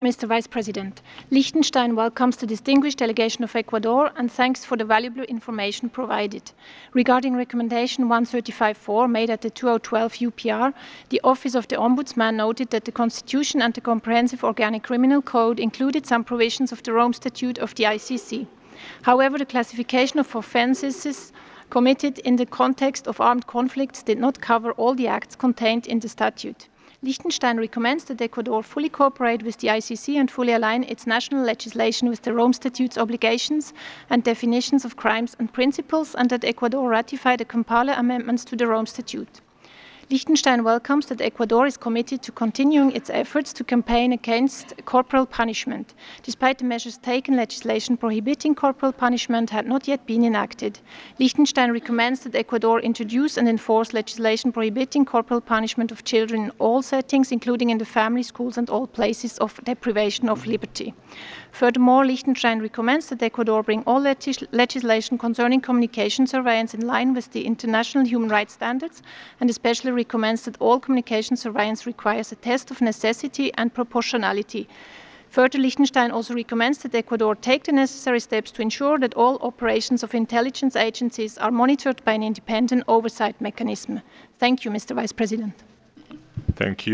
Mr. Vice President, Liechtenstein welcomes the distinguished delegation of Ecuador and thanks for the valuable information provided. Regarding Recommendation 135.4 made at the 2012 UPR, the Office of the Ombudsman noted that the Constitution and the Comprehensive Organic Criminal Code included some provisions of the Rome Statute of the ICC. However, the classification of offences committed in the context of armed conflicts did not cover all the acts contained in the statute. Liechtenstein recommends that Ecuador fully cooperate with the ICC and fully align its national legislation with the Rome Statute's obligations and definitions of crimes and principles, and that Ecuador ratify the Kampala amendments to the Rome Statute. Liechtenstein welcomes that Ecuador is committed to continuing its efforts to campaign against corporal punishment. Despite the measures taken, legislation prohibiting corporal punishment had not yet been enacted. Liechtenstein recommends that Ecuador introduce and enforce legislation prohibiting corporal punishment of children in all settings, including in the family, schools, and all places of deprivation of liberty. Furthermore, Liechtenstein recommends that Ecuador bring all legislation concerning communication surveillance in line with the international human rights standards, and especially recommends that all communication surveillance requires a test of necessity and proportionality. Further, Liechtenstein also recommends that Ecuador take the necessary steps to ensure that all operations of intelligence agencies are monitored by an independent oversight mechanism. Thank you, Mr. Vice President. Thank you.